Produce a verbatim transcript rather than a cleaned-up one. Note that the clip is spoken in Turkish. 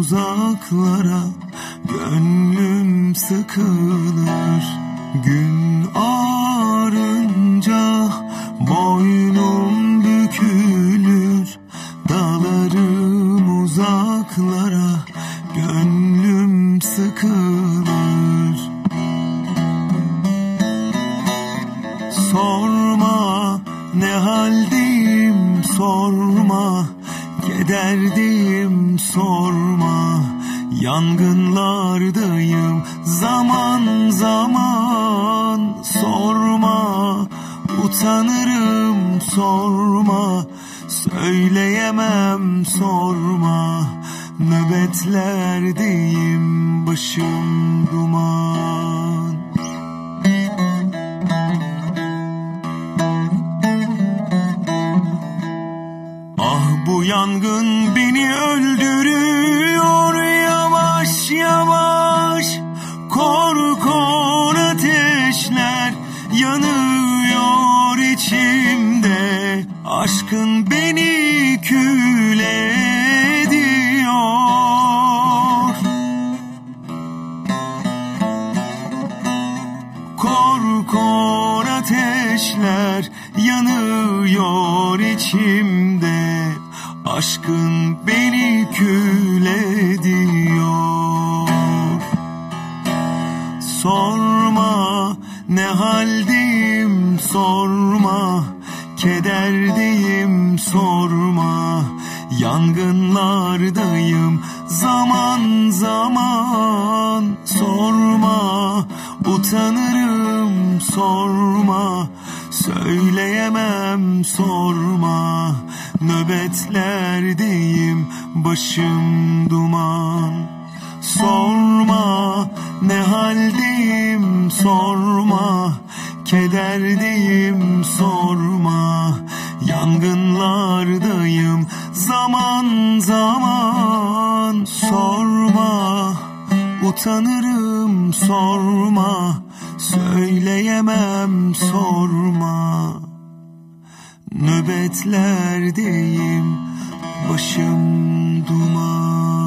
uzaklara, gönlüm sıkılır. Gün ağarınca boynum bükülür. Dalarım uzaklara, gönlüm sıkılır. Sorma ne haldeyim, sorma kederdeyim, sorma yangınlardayım zaman zaman. Sorma utanırım, sorma söyleyemem, sorma nöbetlerdeyim, başım duman. Ah bu yangın beni öldürüyor yavaş yavaş. Kor kor ateşler yanıyor içimde. Aşkın beni kül ediyor. Kor kor ateşler yanıyor içimde. Aşkın beni kül ediyor. Sorma ne haldeyim, sorma kederdeyim, sorma yangınlardayım zaman zaman. Sorma utanırım, sorma söyleyemem, sorma nöbetlerdeyim, başım duman. Sorma ne haldeyim, sorma kederdeyim, sorma yangınlardayım zaman zaman. Sorma utanırım, sorma söyleyemem, sorma nöbetlerdeyim, başım duman.